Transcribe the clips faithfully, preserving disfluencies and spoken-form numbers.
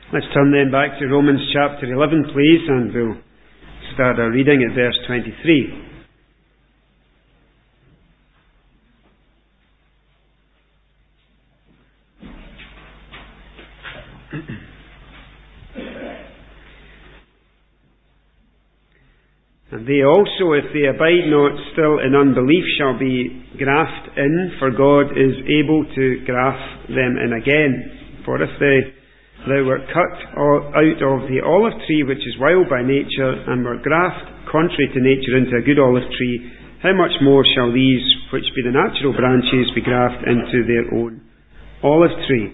Let's turn then back to Romans chapter eleven, please, and we'll start our reading at verse twenty-three. And they also, if they abide not still in unbelief, shall be grafted in, for God is able to graft them in again. For if they, thou wert cut out of the olive tree, which is wild by nature, and were grafted contrary to nature into a good olive tree, how much more shall these, which be the natural branches, be grafted into their own olive tree?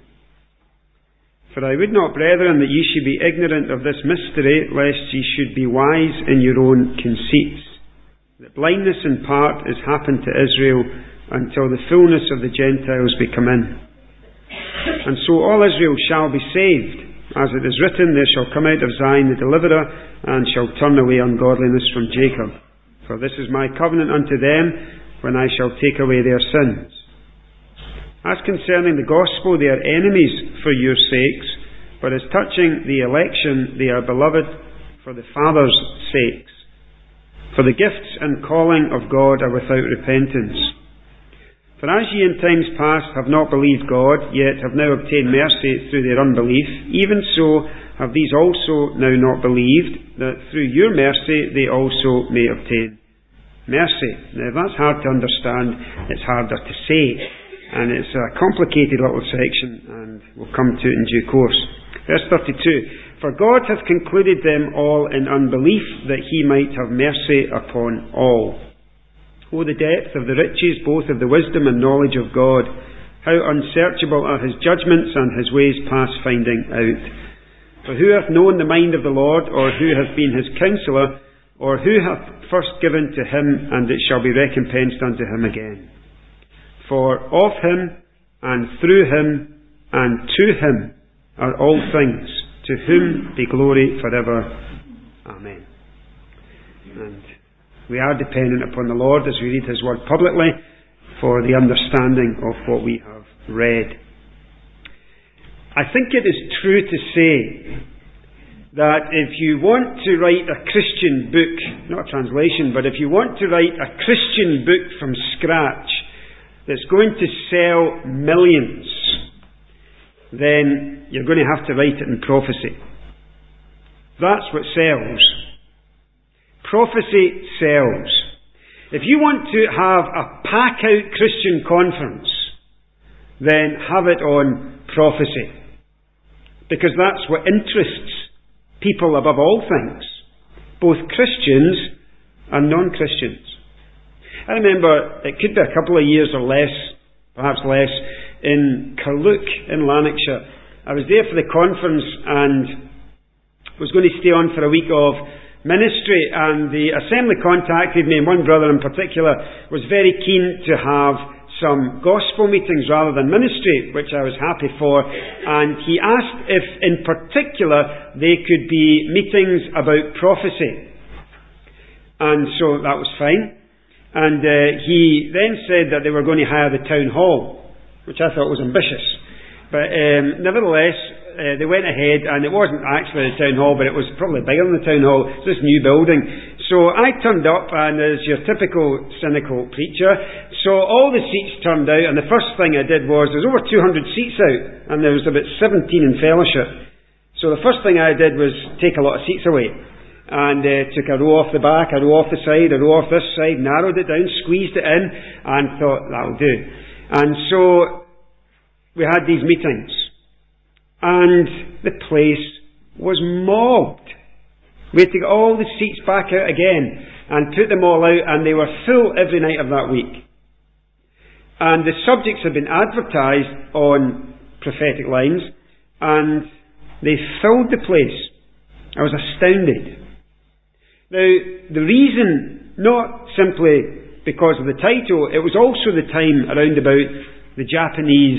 For I would not, brethren, that ye should be ignorant of this mystery, lest ye should be wise in your own conceits. That blindness in part is happened to Israel, until the fullness of the Gentiles be come in. And so all Israel shall be saved. As it is written, there shall come out of Zion the deliverer, and shall turn away ungodliness from Jacob. For this is my covenant unto them, when I shall take away their sins. As concerning the gospel, they are enemies for your sakes, but as touching the election, they are beloved for the Father's sakes. For the gifts and calling of God are without repentance. For as ye in times past have not believed God, yet have now obtained mercy through their unbelief, even so have these also now not believed, that through your mercy they also may obtain mercy. Now, if that's hard to understand, it's harder to say. And it's a complicated little section, and we'll come to it in due course. Verse thirty-two. For God hath concluded them all in unbelief, that he might have mercy upon all. O the depth of the riches, both of the wisdom and knowledge of God! How unsearchable are his judgments, and his ways past finding out. For who hath known the mind of the Lord, or who hath been his counsellor, or who hath first given to him, and it shall be recompensed unto him again? For of him, and through him, and to him are all things, to whom be glory forever. Amen. And we are dependent upon the Lord as we read his word publicly for the understanding of what we have read. I think it is true to say that if you want to write a Christian book, not a translation, but if you want to write a Christian book from scratch, that's going to sell millions, then you're going to have to write it in prophecy. That's what sells. Prophecy sells. If you want to have a pack-out Christian conference, then have it on prophecy. Because that's what interests people above all things, both Christians and non-Christians. I remember, it could be a couple of years or less, perhaps less, in Carluke in Lanarkshire. I was there for the conference and was going to stay on for a week of ministry, and the assembly contacted me, and one brother in particular was very keen to have some gospel meetings rather than ministry, which I was happy for, and he asked if in particular they could be meetings about prophecy. And so that was fine. And uh, he then said that they were going to hire the town hall, which I thought was ambitious. But um, nevertheless, uh, they went ahead, and it wasn't actually the town hall, but it was probably bigger than the town hall. It's this new building. So I turned up, and as your typical cynical preacher, so all the seats turned out, and the first thing I did was, there was over two hundred seats out, and there was about seventeen in fellowship. So the first thing I did was take a lot of seats away. And uh, took a row off the back, a row off the side, a row off this side, narrowed it down, squeezed it in, and thought, that'll do. And so we had these meetings. And the place was mobbed. We had to get all the seats back out again and put them all out, and they were full every night of that week. And the subjects had been advertised on prophetic lines, and they filled the place. I was astounded. Now, the reason, not simply because of the title, it was also the time around about the Japanese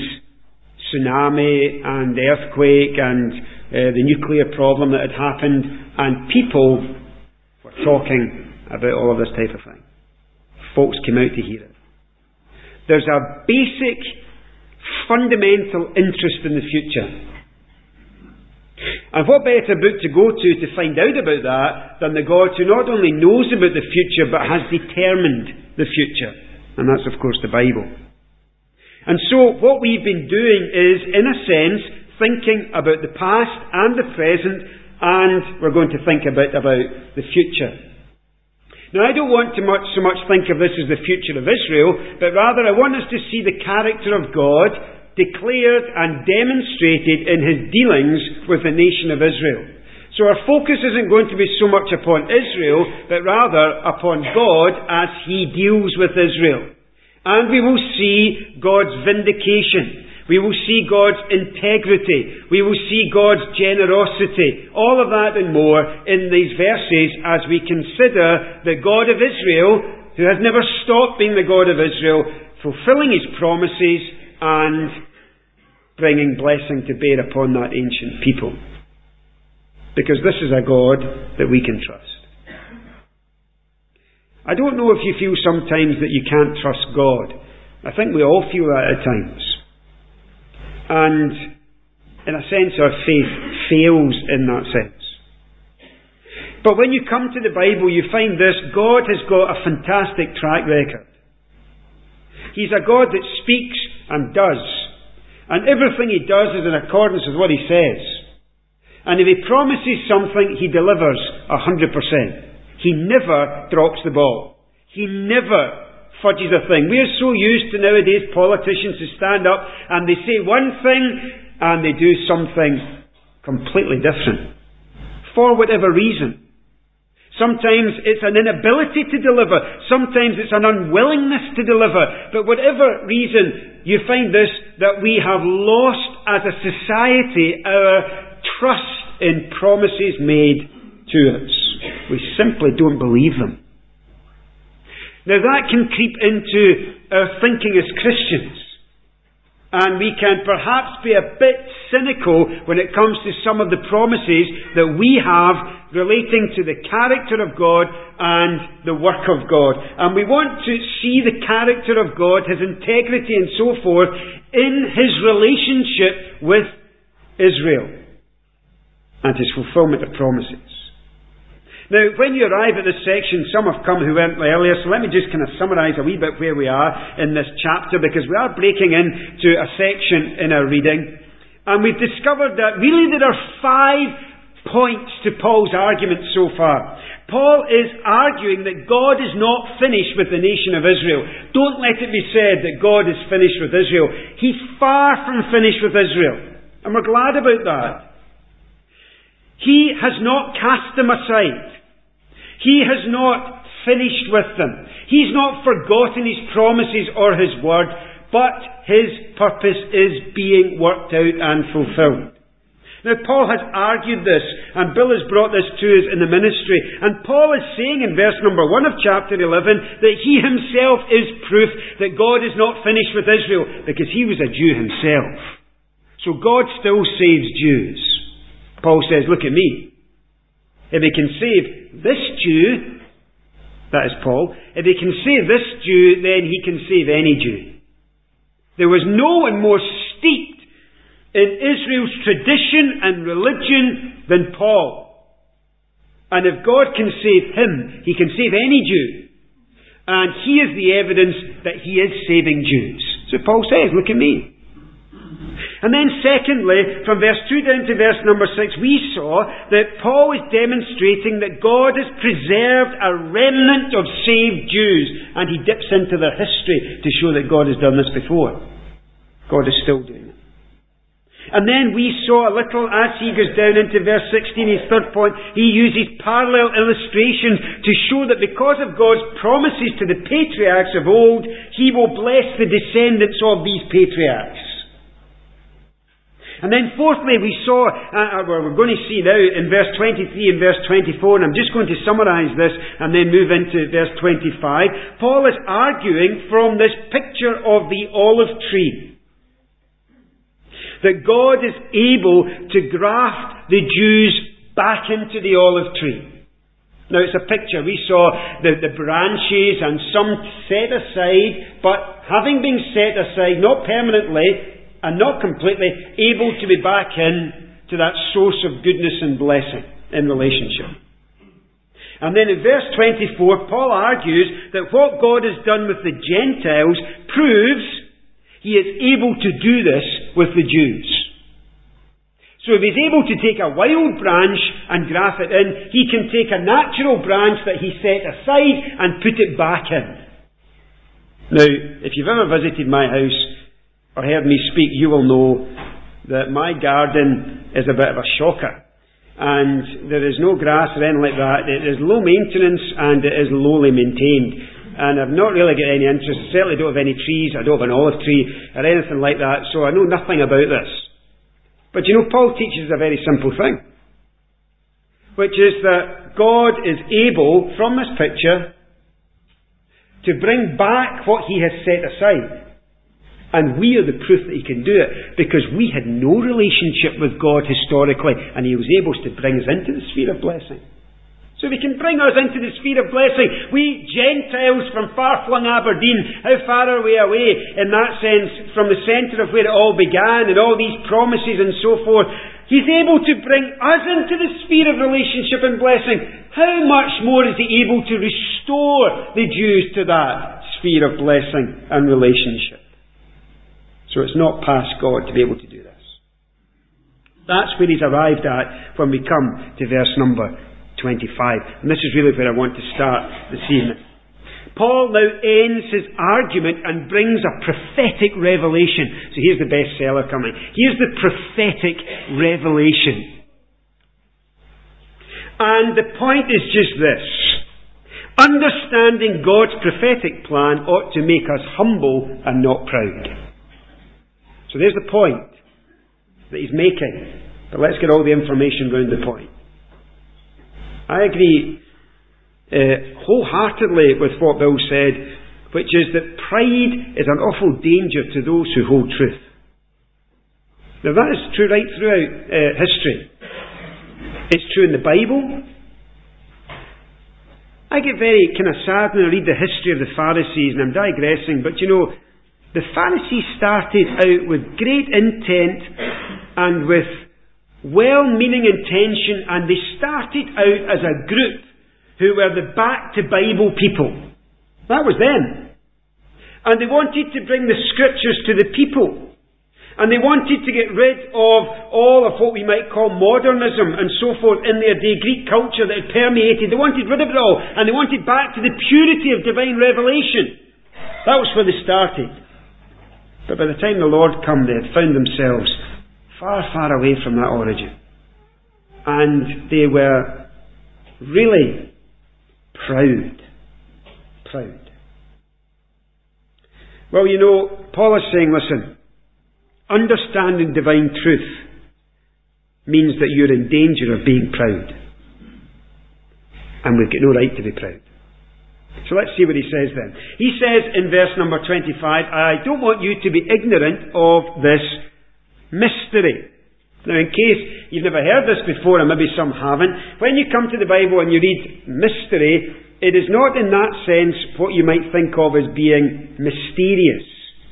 tsunami and the earthquake and uh, the nuclear problem that had happened, and people were talking about all of this type of thing. Folks came out to hear it. There's a basic, fundamental interest in the future. And what better book to go to to find out about that than the God who not only knows about the future but has determined the future. And that's of course the Bible. And so what we've been doing is, in a sense, thinking about the past and the present, and we're going to think a bit about the future. Now, I don't want to much, so much think of this as the future of Israel, but rather I want us to see the character of God declared and demonstrated in his dealings with the nation of Israel. So our focus isn't going to be so much upon Israel, but rather upon God as he deals with Israel. And we will see God's vindication. We will see God's integrity. We will see God's generosity. All of that and more in these verses as we consider the God of Israel, who has never stopped being the God of Israel, fulfilling his promises and bringing blessing to bear upon that ancient people. Because this is a God that we can trust. I don't know if you feel sometimes that you can't trust God. I think we all feel that at times. And in a sense our faith fails in that sense. But when you come to the Bible you find this: God has got a fantastic track record. He's a God that speaks and does. And everything he does is in accordance with what he says. And if he promises something, he delivers a hundred percent. He never drops the ball. He never fudges a thing. We are so used to nowadays politicians who stand up and they say one thing and they do something completely different. For whatever reason. Sometimes it's an inability to deliver. Sometimes it's an unwillingness to deliver. But whatever reason, you find this, that we have lost as a society our trust in promises made to us. We simply don't believe them. Now that can creep into our thinking as Christians. And we can perhaps be a bit cynical when it comes to some of the promises that we have relating to the character of God and the work of God. And we want to see the character of God, his integrity and so forth, in his relationship with Israel and his fulfillment of promises. Now, when you arrive at this section, some have come who went earlier, so let me just kind of summarise a wee bit where we are in this chapter, because we are breaking into a section in our reading. And we've discovered that really there are five points to Paul's argument so far. Paul is arguing that God is not finished with the nation of Israel. Don't let it be said that God is finished with Israel. He's far from finished with Israel. And we're glad about that. He has not cast them aside. He has not finished with them. He's not forgotten his promises or his word, but his purpose is being worked out and fulfilled. Now Paul has argued this, and Bill has brought this to us in the ministry, and Paul is saying in verse number one of chapter eleven that he himself is proof that God is not finished with Israel, because he was a Jew himself. So God still saves Jews. Paul says, look at me. If he can save this Jew, that is Paul, if he can save this Jew, then he can save any Jew. There was no one more steeped in Israel's tradition and religion than Paul. And if God can save him, he can save any Jew. And he is the evidence that he is saving Jews. So Paul says, look at me. And then secondly, from verse two down to verse number six, we saw that Paul is demonstrating that God has preserved a remnant of saved Jews, and he dips into their history to show that God has done this before. God is still doing it. And then we saw a little, as he goes down into verse sixteen, his third point, he uses parallel illustrations to show that because of God's promises to the patriarchs of old, he will bless the descendants of these patriarchs. And then fourthly, we saw, uh, well, we're going to see now in verse twenty-three and verse twenty-four, and I'm just going to summarise this and then move into verse twenty-five. Paul is arguing from this picture of the olive tree that God is able to graft the Jews back into the olive tree. Now it's a picture. We saw the, the branches and some set aside, but having been set aside, not permanently, and not completely able to be back in to that source of goodness and blessing in relationship. And then in verse twenty-four, Paul argues that what God has done with the Gentiles proves He is able to do this with the Jews. So if He's able to take a wild branch and graft it in, He can take a natural branch that He set aside and put it back in. Now, if you've ever visited my house or heard me speak, you will know that my garden is a bit of a shocker. And there is no grass or anything like that. It is low maintenance and it is lowly maintained. And I've not really got any interest. I certainly don't have any trees. I don't have an olive tree or anything like that. So I know nothing about this. But you know, Paul teaches a very simple thing, which is that God is able, from this picture, to bring back what He has set aside. And we are the proof that He can do it, because we had no relationship with God historically, and He was able to bring us into the sphere of blessing. So if He can bring us into the sphere of blessing, we Gentiles from far-flung Aberdeen, how far are we away, in that sense, from the centre of where it all began, and all these promises and so forth. He's able to bring us into the sphere of relationship and blessing. How much more is He able to restore the Jews to that sphere of blessing and relationship? So it's not past God to be able to do this. That's where He's arrived at when we come to verse number twenty-five. And this is really where I want to start this evening. Paul now ends his argument and brings a prophetic revelation. So here's the bestseller coming. Here's the prophetic revelation. And the point is just this. Understanding God's prophetic plan ought to make us humble and not proud. So there's the point that he's making. But let's get all the information round the point. I agree uh, wholeheartedly with what Bill said, which is that pride is an awful danger to those who hold truth. Now that is true right throughout uh, history. It's true in the Bible. I get very kind of sad when I read the history of the Pharisees, and I'm digressing, but you know, the Pharisees started out with great intent and with well-meaning intention, and they started out as a group who were the back-to-Bible people. That was them. And they wanted to bring the Scriptures to the people. And they wanted to get rid of all of what we might call modernism and so forth in their day, Greek culture that had permeated. They wanted rid of it all, and they wanted back to the purity of divine revelation. That was where they started. But by the time the Lord come, they had found themselves far, far away from that origin. And they were really proud. Proud. Well, you know, Paul is saying, listen, understanding divine truth means that you're in danger of being proud. And we've got no right to be proud. So let's see what he says then. He says in verse number twenty-five, I don't want you to be ignorant of this mystery. Now, in case you've never heard this before, and maybe some haven't, when you come to the Bible and you read mystery, it is not in that sense what you might think of as being mysterious.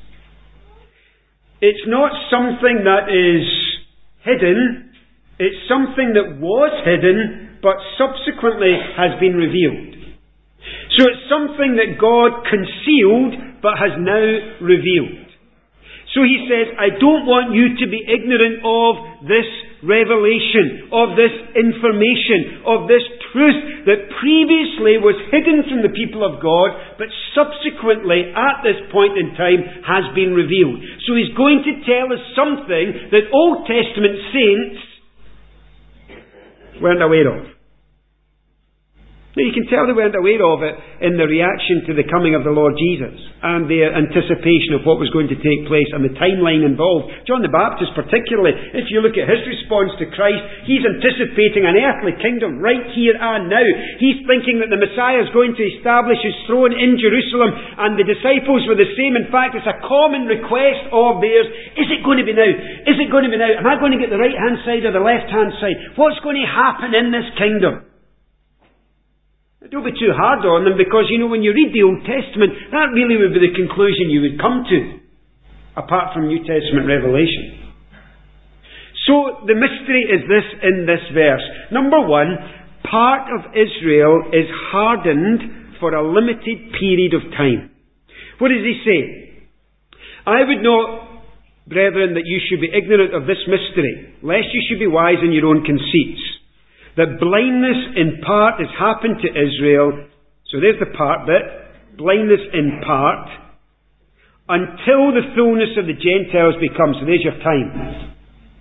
It's not something that is hidden. It's something that was hidden, but subsequently has been revealed. So it's something that God concealed but has now revealed. So he says, I don't want you to be ignorant of this revelation, of this information, of this truth that previously was hidden from the people of God, but subsequently at this point in time has been revealed. So he's going to tell us something that Old Testament saints weren't aware of. Now you can tell they weren't aware of it in the reaction to the coming of the Lord Jesus and their anticipation of what was going to take place and the timeline involved. John the Baptist particularly, if you look at his response to Christ, he's anticipating an earthly kingdom right here and now. He's thinking that the Messiah is going to establish his throne in Jerusalem, and the disciples were the same. In fact, it's a common request of theirs. Is it going to be now? Is it going to be now? Am I going to get the right hand side or the left hand side? What's going to happen in this kingdom? Don't be too hard on them, because, you know, when you read the Old Testament, that really would be the conclusion you would come to, apart from New Testament revelation. So the mystery is this in this verse. Number one, part of Israel is hardened for a limited period of time. What does he say? I would not, brethren, that you should be ignorant of this mystery, lest you should be wise in your own conceits. That blindness in part has happened to Israel. So there's the part bit. Blindness in part. Until the fullness of the Gentiles becomes. So there's your time.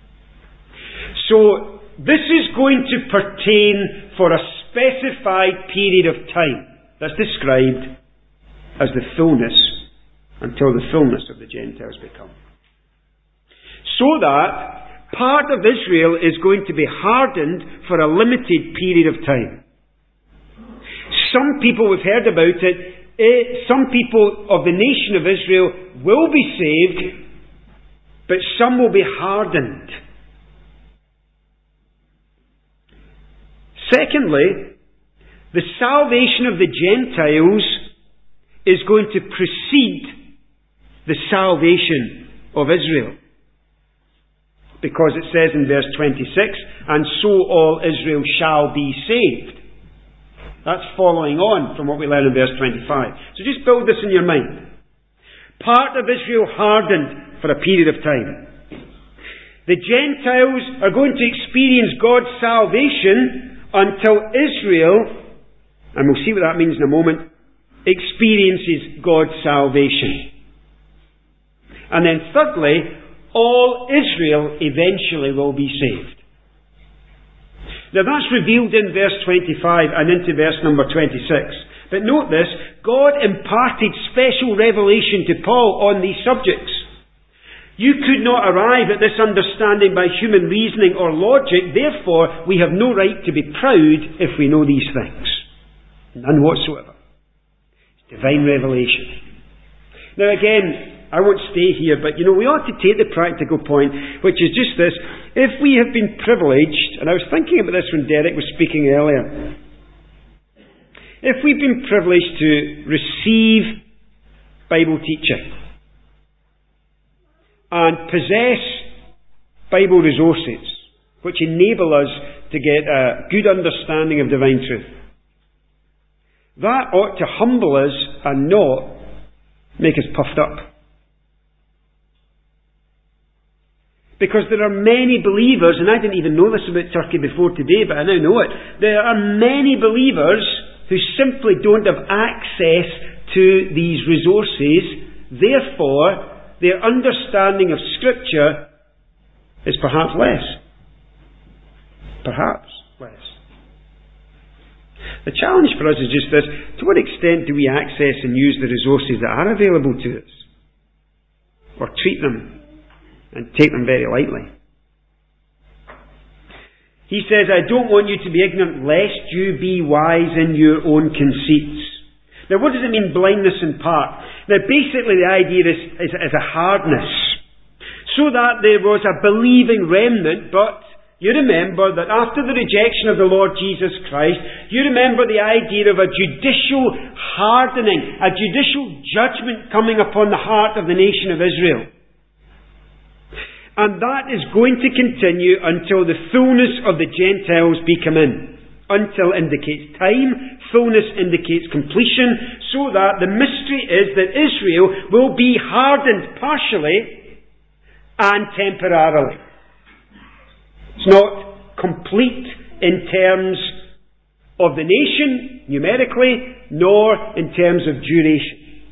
So this is going to pertain for a specified period of time. That's described as the fullness. Until the fullness of the Gentiles become. So that part of Israel is going to be hardened for a limited period of time. Some people, we've heard about it, eh, some people of the nation of Israel will be saved, but some will be hardened. Secondly, the salvation of the Gentiles is going to precede the salvation of Israel. Because it says in verse twenty-six, and so all Israel shall be saved. That's following on from what we learn in verse twenty-five. So just build this in your mind. Part of Israel hardened for a period of time. The Gentiles are going to experience God's salvation until Israel, and we'll see what that means in a moment, experiences God's salvation. And then thirdly, all Israel eventually will be saved. Now that's revealed in verse twenty-five and into verse number twenty-six. But note this, God imparted special revelation to Paul on these subjects. You could not arrive at this understanding by human reasoning or logic, therefore we have no right to be proud if we know these things. None whatsoever. It's divine revelation. Now again, I won't stay here, but you know, we ought to take the practical point, which is just this. If we have been privileged, and I was thinking about this when Derek was speaking earlier, if we've been privileged to receive Bible teaching and possess Bible resources, which enable us to get a good understanding of divine truth, that ought to humble us and not make us puffed up. Because there are many believers, and I didn't even know this about Turkey before today, but I now know it. There are many believers who simply don't have access to these resources. Therefore, their understanding of Scripture is perhaps less. Perhaps less. The challenge for us is just this. To what extent do we access and use the resources that are available to us? Or treat them and take them very lightly? He says, I don't want you to be ignorant lest you be wise in your own conceits. Now what does it mean, blindness in part? Now basically the idea is, is, is a hardness. So that there was a believing remnant, but you remember that after the rejection of the Lord Jesus Christ, you remember the idea of a judicial hardening, a judicial judgment coming upon the heart of the nation of Israel. And that is going to continue until the fullness of the Gentiles be come in. Until indicates time, fullness indicates completion, so that the mystery is that Israel will be hardened partially and temporarily. It's not complete in terms of the nation, numerically, nor in terms of duration.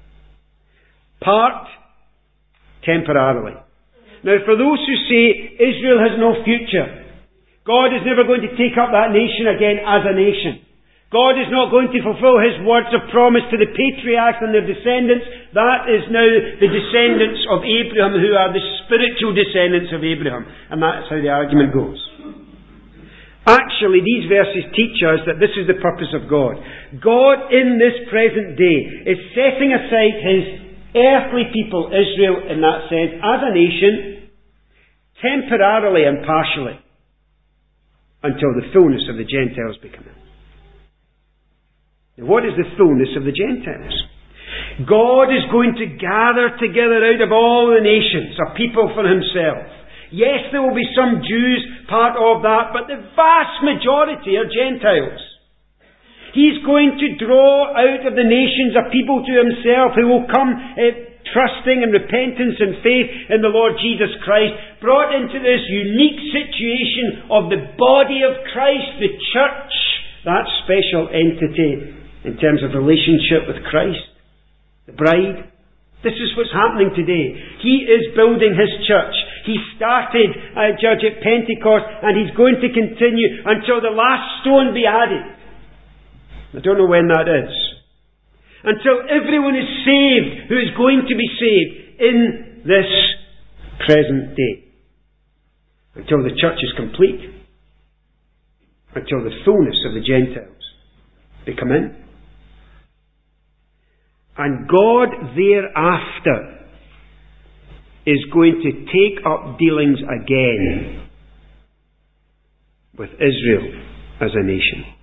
Part, temporarily. Now, for those who say Israel has no future, God is never going to take up that nation again as a nation. God is not going to fulfill His words of promise to the patriarchs and their descendants. That is now the descendants of Abraham, who are the spiritual descendants of Abraham. And that's how the argument goes. Actually, these verses teach us that this is the purpose of God. God, in this present day, is setting aside His earthly people, Israel, in that sense, as a nation, temporarily and partially, until the fullness of the Gentiles become in. Now, what is the fullness of the Gentiles? God is going to gather together out of all the nations a people for Himself. Yes, there will be some Jews part of that, but the vast majority are Gentiles. He's going to draw out of the nations a people to himself who will come uh, trusting in repentance and faith in the Lord Jesus Christ, brought into this unique situation of the body of Christ, the church, that special entity in terms of relationship with Christ, the bride. This is what's happening today. He is building his church. He started, uh, Judge, at Pentecost, and he's going to continue until the last stone be added. I don't know when that is. Until everyone is saved who is going to be saved in this present day. Until the church is complete. Until the fullness of the Gentiles they come in. And God thereafter is going to take up dealings again with Israel as a nation.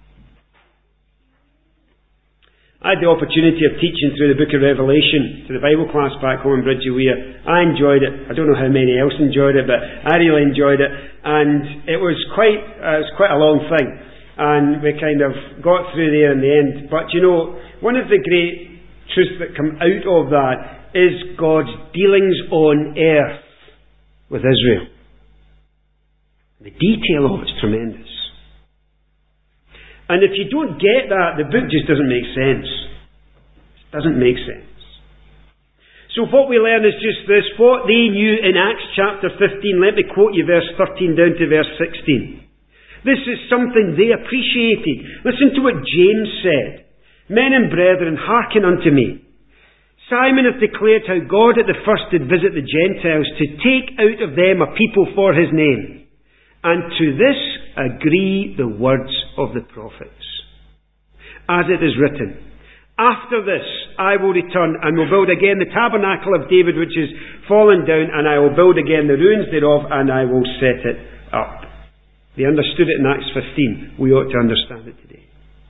I had the opportunity of teaching through the book of Revelation to the Bible class back home in Bridgewea. I enjoyed it. I don't know how many else enjoyed it, but I really enjoyed it. And it was quite, uh, it was quite a long thing. And we kind of got through there in the end. But you know, one of the great truths that come out of that is God's dealings on earth with Israel. The detail of it's tremendous. And if you don't get that, the book just doesn't make sense. It doesn't make sense. So what we learn is just this. What they knew in Acts chapter fifteen, let me quote you verse thirteen down to verse sixteen. This is something they appreciated. Listen to what James said. Men and brethren, hearken unto me. Simon hath declared how God at the first did visit the Gentiles to take out of them a people for his name. And to this agree the words of the prophets. As it is written, after this I will return and will build again the tabernacle of David which is fallen down, and I will build again the ruins thereof, and I will set it up. They understood it in Acts fifteen. We ought to understand it today.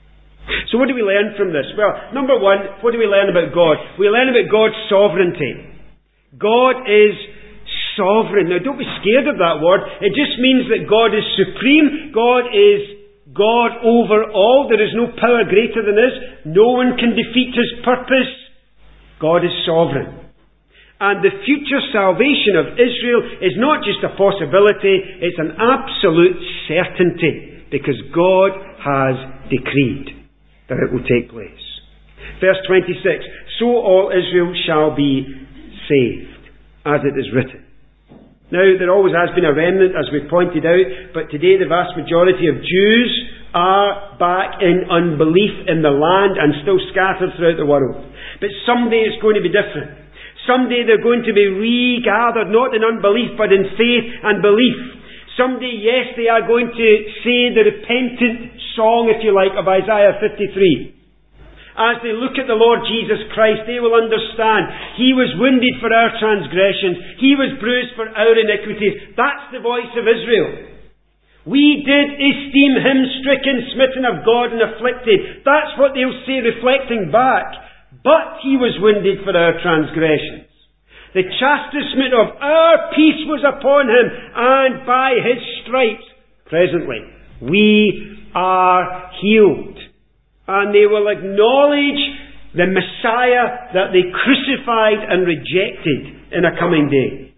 So what do we learn from this? Well, number one, what do we learn about God? We learn about God's sovereignty. God is sovereign. Now don't be scared of that word. It just means that God is supreme. God is God over all. There is no power greater than His. No one can defeat His purpose. God is sovereign. And the future salvation of Israel is not just a possibility, it's an absolute certainty, because God has decreed that it will take place. Verse twenty-six, so all Israel shall be saved, as it is written. Now, there always has been a remnant, as we pointed out, but today the vast majority of Jews are back in unbelief in the land and still scattered throughout the world. But someday it's going to be different. Someday they're going to be regathered, not in unbelief, but in faith and belief. Someday, yes, they are going to say the repentant song, if you like, of Isaiah fifty-three. As they look at the Lord Jesus Christ, they will understand He was wounded for our transgressions. He was bruised for our iniquities. That's the voice of Israel. We did esteem Him stricken, smitten of God, and afflicted. That's what they'll say reflecting back. But He was wounded for our transgressions. The chastisement of our peace was upon Him, and by His stripes, presently, we are healed. And they will acknowledge the Messiah that they crucified and rejected in a coming day.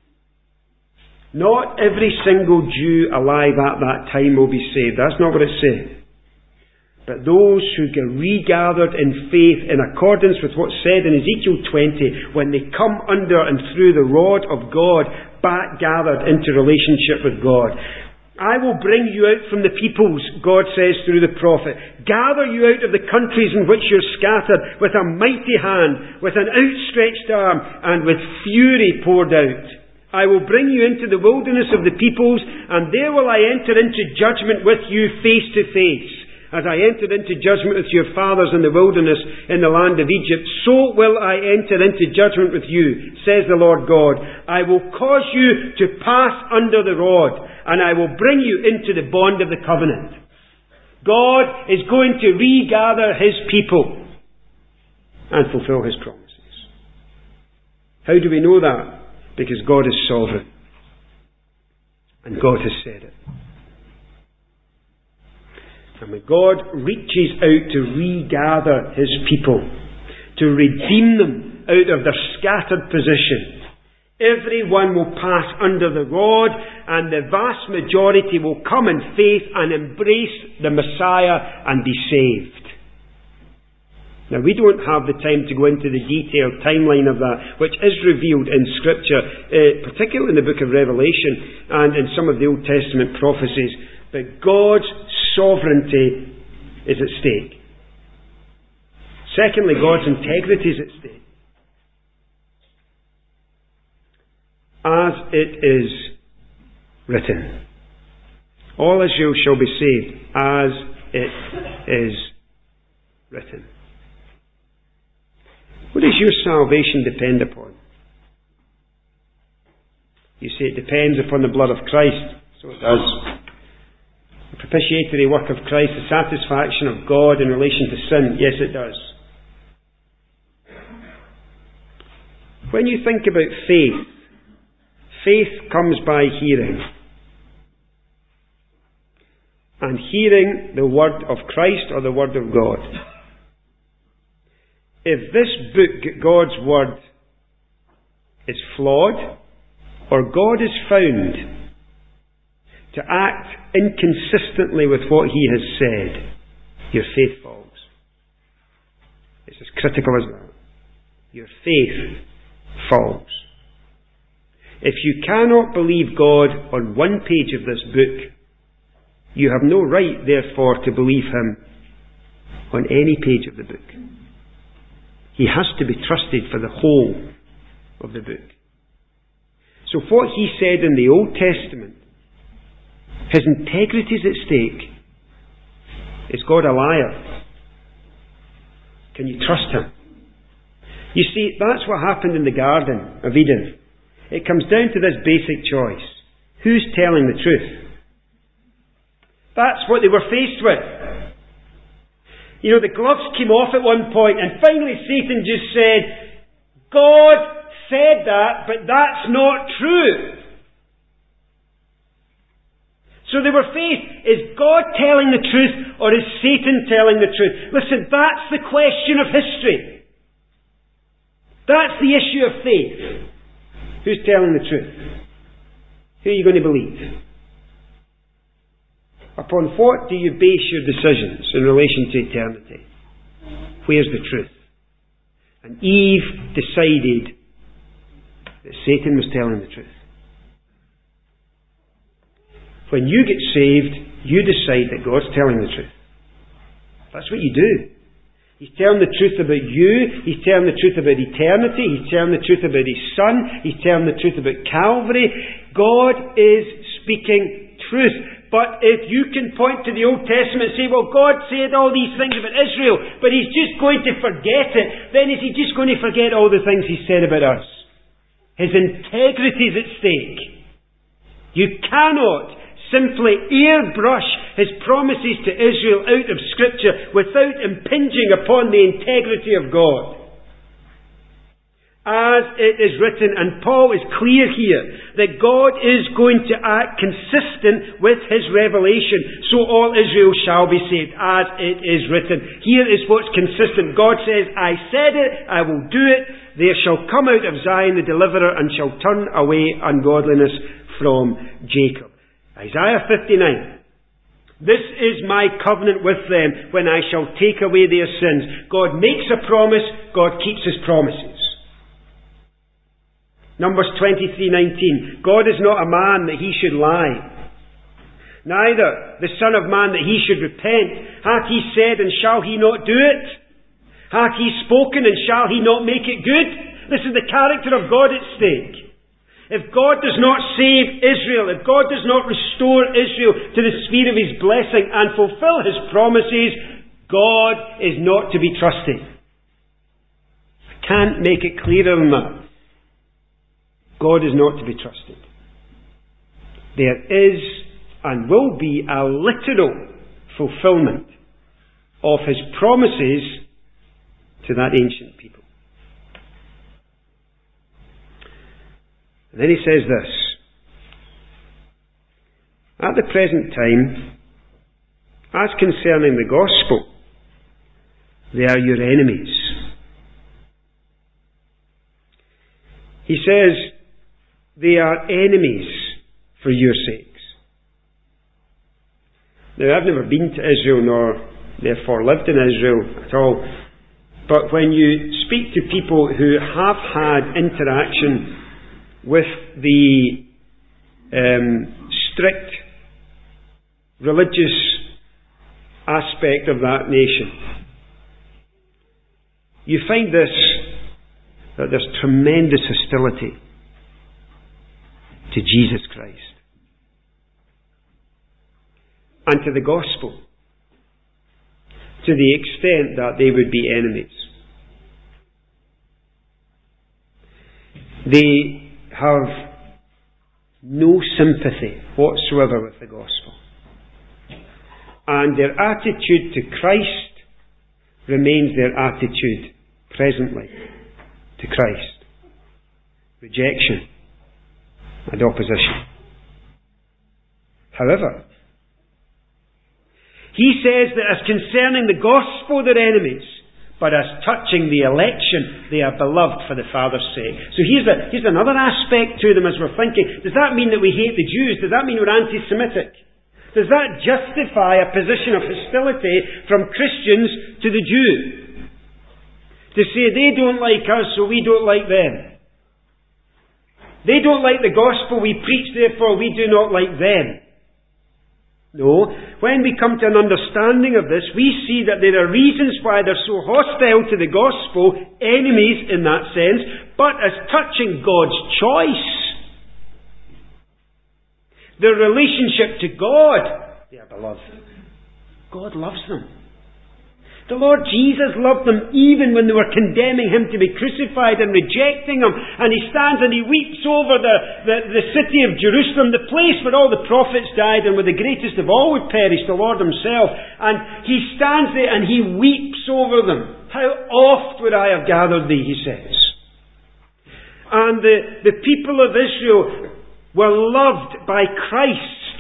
Not every single Jew alive at that time will be saved. That's not what it's saying. But those who get regathered in faith in accordance with what's said in Ezekiel twenty, when they come under and through the rod of God, back gathered into relationship with God. I will bring you out from the peoples, God says through the prophet. Gather you out of the countries in which you're scattered with a mighty hand, with an outstretched arm, and with fury poured out. I will bring you into the wilderness of the peoples, and there will I enter into judgment with you face to face. As I entered into judgment with your fathers in the wilderness in the land of Egypt, so will I enter into judgment with you, says the Lord God. I will cause you to pass under the rod, and I will bring you into the bond of the covenant. God is going to regather His people and fulfill His promises. How do we know that? Because God is sovereign. And God has said it. And when God reaches out to regather His people, to redeem them out of their scattered position, everyone will pass under the rod, and the vast majority will come in faith and embrace the Messiah and be saved. Now, we don't have the time to go into the detailed timeline of that, which is revealed in Scripture, uh, particularly in the book of Revelation and in some of the Old Testament prophecies. But God's sovereignty is at stake. Secondly, God's integrity is at stake. As it is written, all Israel shall be saved, as it is written. What does your salvation depend upon? You say it depends upon the blood of Christ. So it does. The propitiatory work of Christ, the satisfaction of God in relation to sin. Yes, it does. When you think about faith, faith comes by hearing. And hearing the word of Christ or the word of God. If this book, God's Word, is flawed, or God is found to act inconsistently with what He has said, your faith falls. It's as critical as that. Your faith falls. If you cannot believe God on one page of this book, you have no right, therefore, to believe Him on any page of the book. He has to be trusted for the whole of the book. So what He said in the Old Testament, His integrity is at stake. Is God a liar? Can you trust Him? You see, that's what happened in the Garden of Eden. It comes down to this basic choice. Who's telling the truth? That's what they were faced with. You know, the gloves came off at one point, and finally Satan just said, God said that, but that's not true. So they were faced, is God telling the truth, or is Satan telling the truth? Listen, that's the question of history. That's the issue of faith. Who's telling the truth? Who are you going to believe? Upon what do you base your decisions in relation to eternity? Where's the truth? And Eve decided that Satan was telling the truth. When you get saved, you decide that God's telling the truth. That's what you do. He's telling the truth about you. He's telling the truth about eternity. He's telling the truth about His Son. He's telling the truth about Calvary. God is speaking truth. But if you can point to the Old Testament and say, well, God said all these things about Israel, but He's just going to forget it, then is He just going to forget all the things He said about us? His integrity is at stake. You cannot simply airbrush His promises to Israel out of Scripture without impinging upon the integrity of God. As it is written, and Paul is clear here, that God is going to act consistent with His revelation, so all Israel shall be saved, as it is written. Here is what's consistent. God says, I said it, I will do it. There shall come out of Zion the deliverer, and shall turn away ungodliness from Jacob. Isaiah fifty-nine. This is my covenant with them when I shall take away their sins. God makes a promise, God keeps His promises. Numbers twenty-three nineteen. God is not a man that He should lie, neither the Son of Man that He should repent. Hath He said, and shall He not do it? Hath He spoken, and shall He not make it good? This is the character of God at stake. If God does not save Israel, if God does not restore Israel to the sphere of His blessing and fulfill His promises, God is not to be trusted. I can't make it clearer than that. God is not to be trusted. There is and will be a literal fulfillment of His promises to that ancient people. And then He says this, At the present time, as concerning the gospel, they are your enemies. He says, they are enemies for your sakes. Now, I've never been to Israel, nor therefore lived in Israel at all. But when you speak to people who have had interaction with the um, strict religious aspect of that nation, you find this, that there's tremendous hostility to Jesus Christ and to the gospel, to the extent that they would be enemies. They have no sympathy whatsoever with the gospel. And their attitude to Christ remains their attitude presently to Christ. Rejection and opposition. However, he says that as concerning the gospel they're enemies, but as touching the election they are beloved for the Father's sake. So here's, a, here's another aspect to them as we're thinking. Does that mean that we hate the Jews? Does that mean we're anti-Semitic? Does that justify a position of hostility from Christians to the Jew? To say they don't like us, so we don't like them. They don't like the gospel we preach, therefore we do not like them. No. When we come to an understanding of this, we see that there are reasons why they're so hostile to the gospel, enemies in that sense, but as touching God's choice, their relationship to God, they are beloved. God loves them. The Lord Jesus loved them even when they were condemning Him to be crucified and rejecting Him. And He stands and He weeps over the, the, the city of Jerusalem, the place where all the prophets died and where the greatest of all would perish, the Lord Himself. And He stands there and He weeps over them. How oft would I have gathered thee, He says. And the, the people of Israel were loved by Christ,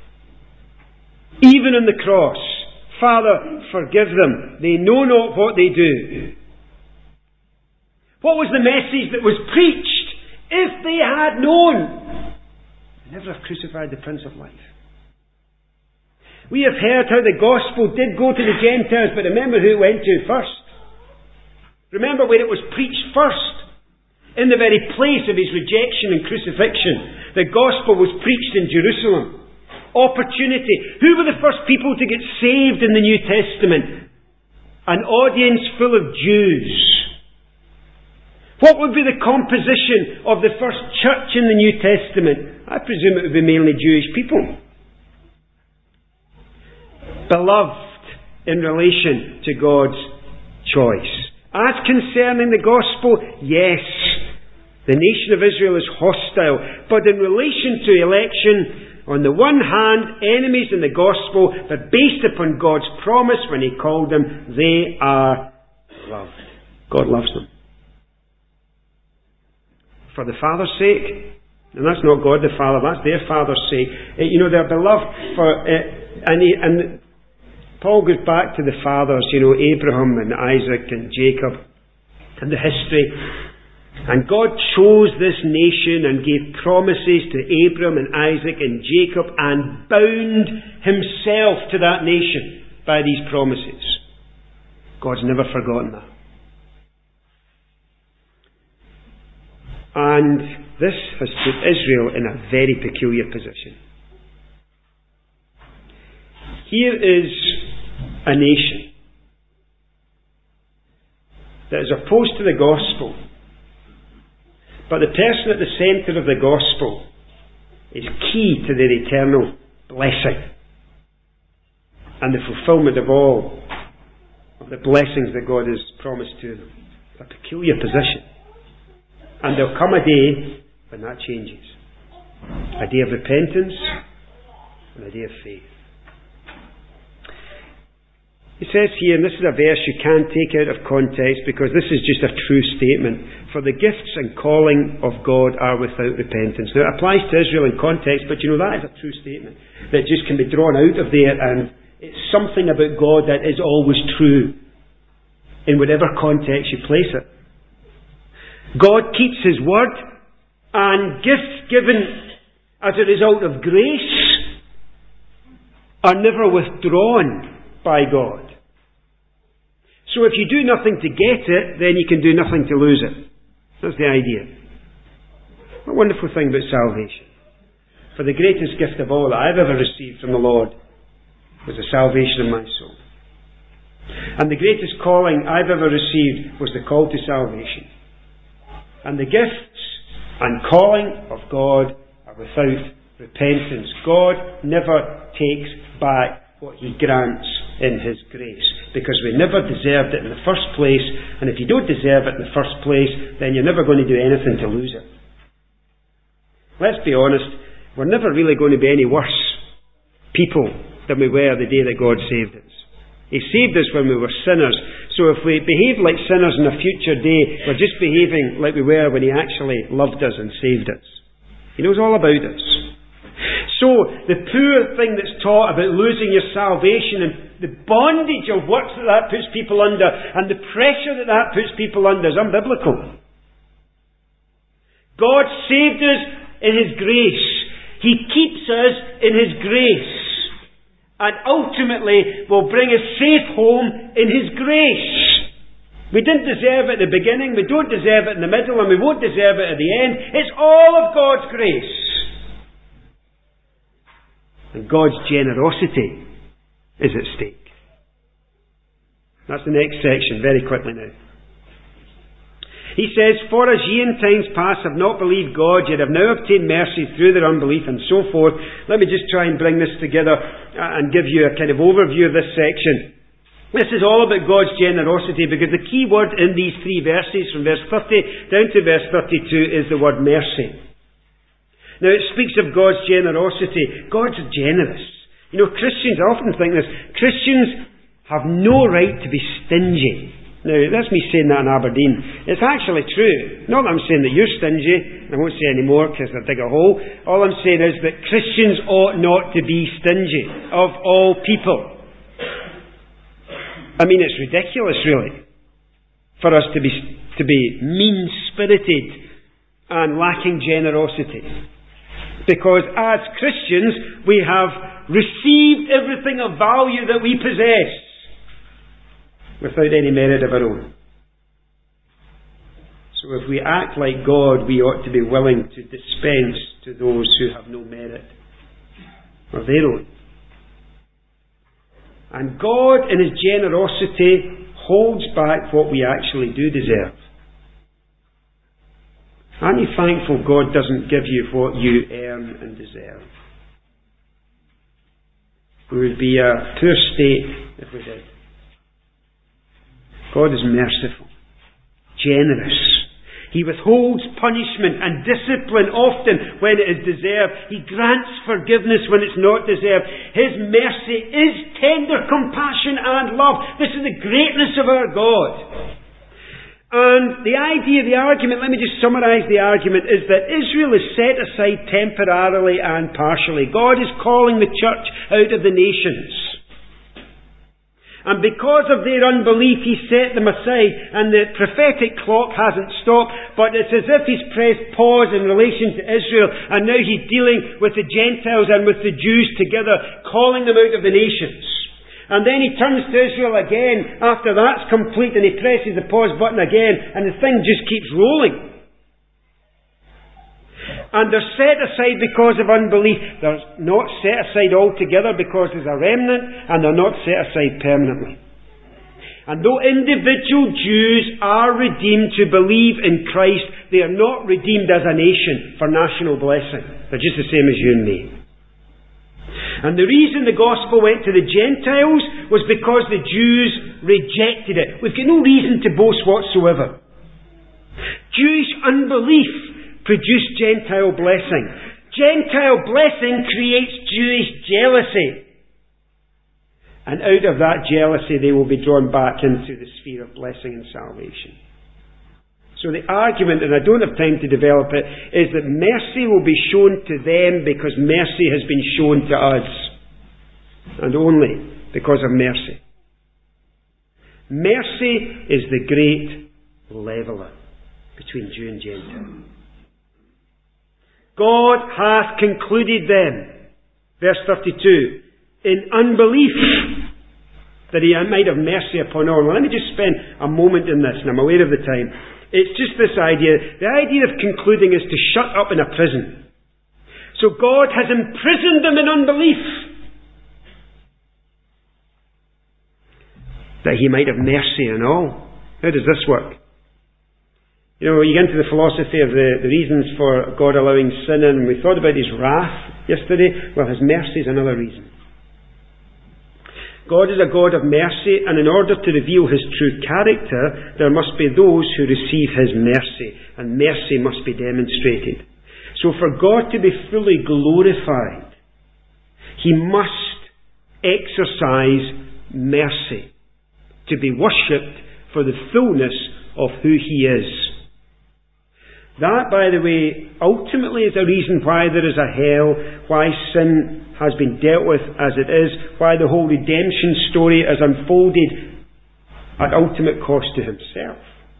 even on the cross. Father, forgive them. They know not what they do. What was the message that was preached? If they had known, they never have crucified the Prince of Life. We have heard how the gospel did go to the Gentiles, but remember who it went to first. Remember where it was preached first. In the very place of His rejection and crucifixion. The gospel was preached in Jerusalem. Opportunity. Who were the first people to get saved in the New Testament? An audience full of Jews. What would be the composition of the first church in the New Testament? I presume it would be mainly Jewish people. Beloved in relation to God's choice. As concerning the gospel, yes, the nation of Israel is hostile. But in relation to election, on the one hand, enemies in the gospel, but based upon God's promise when He called them, they are loved. God loves them. For the Father's sake, and that's not God the Father, that's their Father's sake. Uh, you know, they're beloved for, uh, and, he, and Paul goes back to the fathers, you know, Abraham and Isaac and Jacob, and the history. And God chose this nation and gave promises to Abraham and Isaac and Jacob and bound Himself to that nation by these promises. God's never forgotten that. And this has put Israel in a very peculiar position. Here is a nation that is opposed to the gospel. But the person at the centre of the gospel is key to their eternal blessing and the fulfilment of all of the blessings that God has promised to them. It's a peculiar position. And there'll come a day when that changes. A day of repentance and a day of faith. He says here, and this is a verse you can't take out of context because this is just a true statement. For the gifts and calling of God are without repentance. Now it applies to Israel in context, but you know that is a true statement that just can be drawn out of there, and it's something about God that is always true in whatever context you place it. God keeps His word, and gifts given as a result of grace are never withdrawn by God. So if you do nothing to get it, then you can do nothing to lose it. That's the idea. What a wonderful thing about salvation. For the greatest gift of all that I've ever received from the Lord was the salvation of my soul. And the greatest calling I've ever received was the call to salvation. And the gifts and calling of God are without repentance. God never takes back what He grants in His grace, because we never deserved it in the first place, and if you don't deserve it in the first place, then you're never going to do anything to lose it. Let's be honest, we're never really going to be any worse people than we were the day that God saved us. He saved us when we were sinners, so if we behave like sinners in a future day, we're just behaving like we were when He actually loved us and saved us. He knows all about us. So, the poor thing that's taught about losing your salvation and the bondage of works that that puts people under and the pressure that that puts people under is unbiblical. God saved us in His grace. He keeps us in His grace. And ultimately will bring us safe home in His grace. We didn't deserve it at the beginning, we don't deserve it in the middle, and we won't deserve it at the end. It's all of God's grace. And God's generosity is at stake. That's the next section, very quickly now. He says, For as ye in times past have not believed God, yet have now obtained mercy through their unbelief, and so forth. Let me just try and bring this together and give you a kind of overview of this section. This is all about God's generosity, because the key word in these three verses, from verse thirty down to verse thirty-two, is the word mercy. Now it speaks of God's generosity. God's generous. You know, Christians, I often think this, Christians have no right to be stingy. Now, that's me saying that in Aberdeen. It's actually true. Not that I'm saying that you're stingy. I won't say any more because I dig a hole. All I'm saying is that Christians ought not to be stingy of all people. I mean, it's ridiculous, really, for us to be, to be mean-spirited and lacking generosity. Because as Christians, we have received everything of value that we possess without any merit of our own. So if we act like God, we ought to be willing to dispense to those who have no merit of their own. And God, in His generosity, holds back what we actually do deserve. Aren't you thankful God doesn't give you what you earn and deserve? We would be a poor state if we did. God is merciful, generous. He withholds punishment and discipline often when it is deserved. He grants forgiveness when it's not deserved. His mercy is tender compassion and love. This is the greatness of our God. And the idea, the argument, let me just summarise the argument, is that Israel is set aside temporarily and partially. God is calling the church out of the nations. And because of their unbelief, He set them aside, and the prophetic clock hasn't stopped, but it's as if He's pressed pause in relation to Israel, and now He's dealing with the Gentiles and with the Jews together, calling them out of the nations. And then He turns to Israel again after that's complete, and He presses the pause button again, and the thing just keeps rolling. And they're set aside because of unbelief. They're not set aside altogether because there's a remnant, and they're not set aside permanently. And though individual Jews are redeemed to believe in Christ, they are not redeemed as a nation for national blessing. They're just the same as you and me. And the reason the gospel went to the Gentiles was because the Jews rejected it. We've got no reason to boast whatsoever. Jewish unbelief produced Gentile blessing. Gentile blessing creates Jewish jealousy. And out of that jealousy, they will be drawn back into the sphere of blessing and salvation. So the argument, and I don't have time to develop it, is that mercy will be shown to them because mercy has been shown to us. And only because of mercy. Mercy is the great leveller between Jew and Gentile. God hath concluded them, verse thirty-two, in unbelief, that he might have mercy upon all. Well, let me just spend a moment in this, and I'm aware of the time. It's just this idea. The idea of concluding is to shut up in a prison. So God has imprisoned them in unbelief, that he might have mercy on all. How does this work? You know, you get into the philosophy of the, the reasons for God allowing sin, and we thought about his wrath yesterday. Well, his mercy is another reason. God is a God of mercy, and in order to reveal his true character, there must be those who receive his mercy, and mercy must be demonstrated. So for God to be fully glorified, he must exercise mercy, to be worshipped for the fullness of who he is. That, by the way, ultimately is a reason why there is a hell, why sin has been dealt with as it is, why the whole redemption story is unfolded at ultimate cost to himself.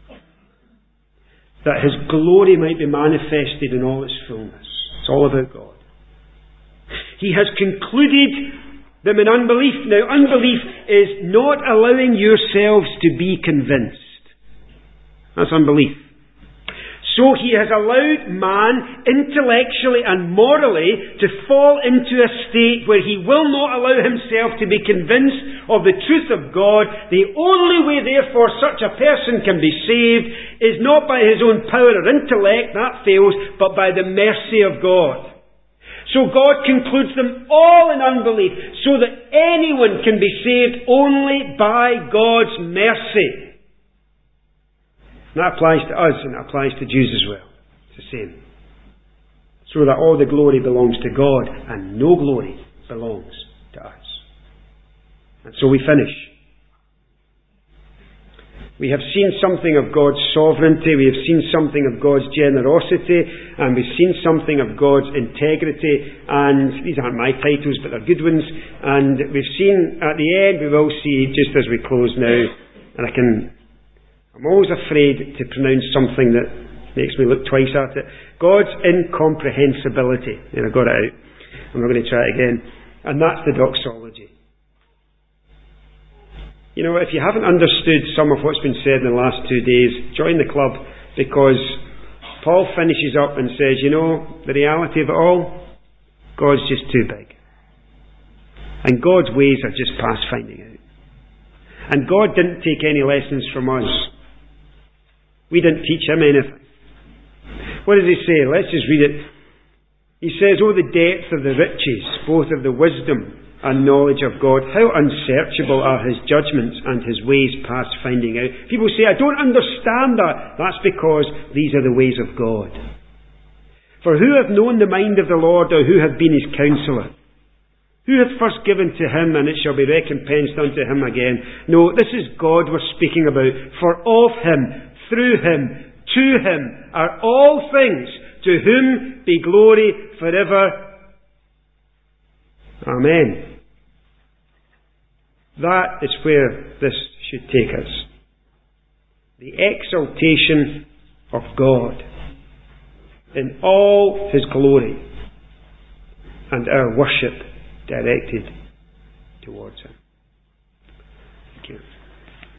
That his glory might be manifested in all its fullness. It's all about God. He has concluded them in unbelief. Now, unbelief is not allowing yourselves to be convinced. That's unbelief. So he has allowed man intellectually and morally to fall into a state where he will not allow himself to be convinced of the truth of God. The only way, therefore, such a person can be saved is not by his own power or intellect, that fails, but by the mercy of God. So God concludes them all in unbelief, so that anyone can be saved only by God's mercy. And that applies to us, and it applies to Jews as well. It's the same. So that all the glory belongs to God, and no glory belongs to us. And so we finish. We have seen something of God's sovereignty, we have seen something of God's generosity, and we've seen something of God's integrity, and these aren't my titles, but they're good ones, and we've seen, at the end, we will see, just as we close now, and I can... I'm always afraid to pronounce something that makes me look twice at it. God's incomprehensibility. And I got it out. I'm not going to try it again. And that's the doxology. You know, if you haven't understood some of what's been said in the last two days, join the club, because Paul finishes up and says, you know, the reality of it all, God's just too big. And God's ways are just past finding out. And God didn't take any lessons from us. We didn't teach him anything. What does he say? Let's just read it. He says, oh, the depth of the riches, both of the wisdom and knowledge of God. How unsearchable are his judgments and his ways past finding out. People say, I don't understand that. That's because these are the ways of God. For who hath known the mind of the Lord, or who hath been his counsellor? Who hath first given to him, and it shall be recompensed unto him again? No, this is God we're speaking about. For of him, through him, to him are all things, to whom be glory forever. Amen. That is where this should take us. The exaltation of God in all his glory, and our worship directed towards him. Thank you.